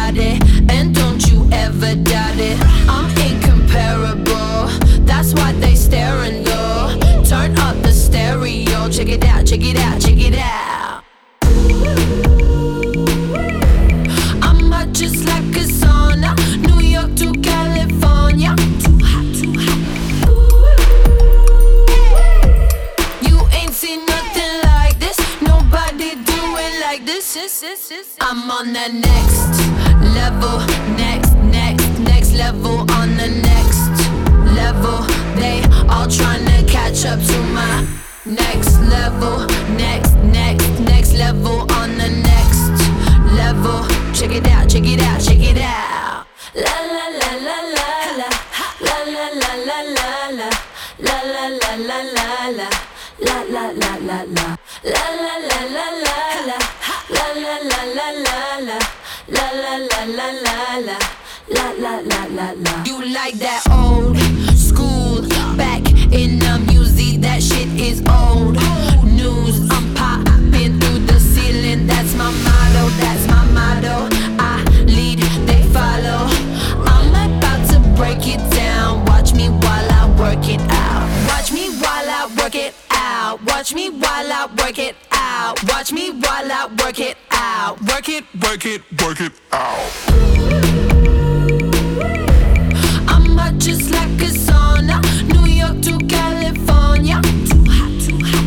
body, and don't you ever doubt it. I'm incomparable, that's why they staring low. Turn up the stereo, check it out, check it out, check it out. I'm hot just like a sauna, New York to California. Too hot, too hot. You ain't seen nothing like this, nobody do it like this. I'm on the next level, next level, on the next level. They all tryna catch up to my next level, next level, on the next level. Check it out, check it out, check it out. La la la la la la, la la la la la la, la la la la la la, la la la la la, la la la la la la, la la la la la la, la la la la la la, la la la la la. You like that old school, back in the music, that shit is old news. I'm popping through the ceiling, that's my motto, that's my motto. I lead, they follow. I'm about to break it down, watch me while I work it out. Watch me while I work it out. Watch me while I work it out. Watch me while I work it out. Work it, work it, work it out. I'm hot just like a sauna, New York to California. Too hot, too hot.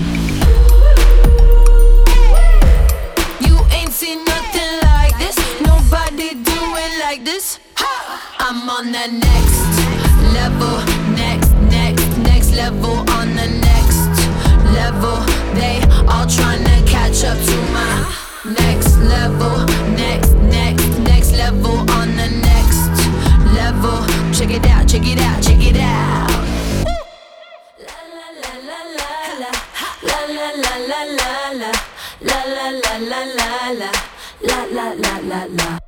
You ain't seen nothing like this, nobody do it like this. I'm on the next level, next level, on the next level. They all tryna catch up to my next level, next level, on the next level. Check it out, check it out, check it out. La la la la la la, la la la la la, la la la la la la, la la la la la.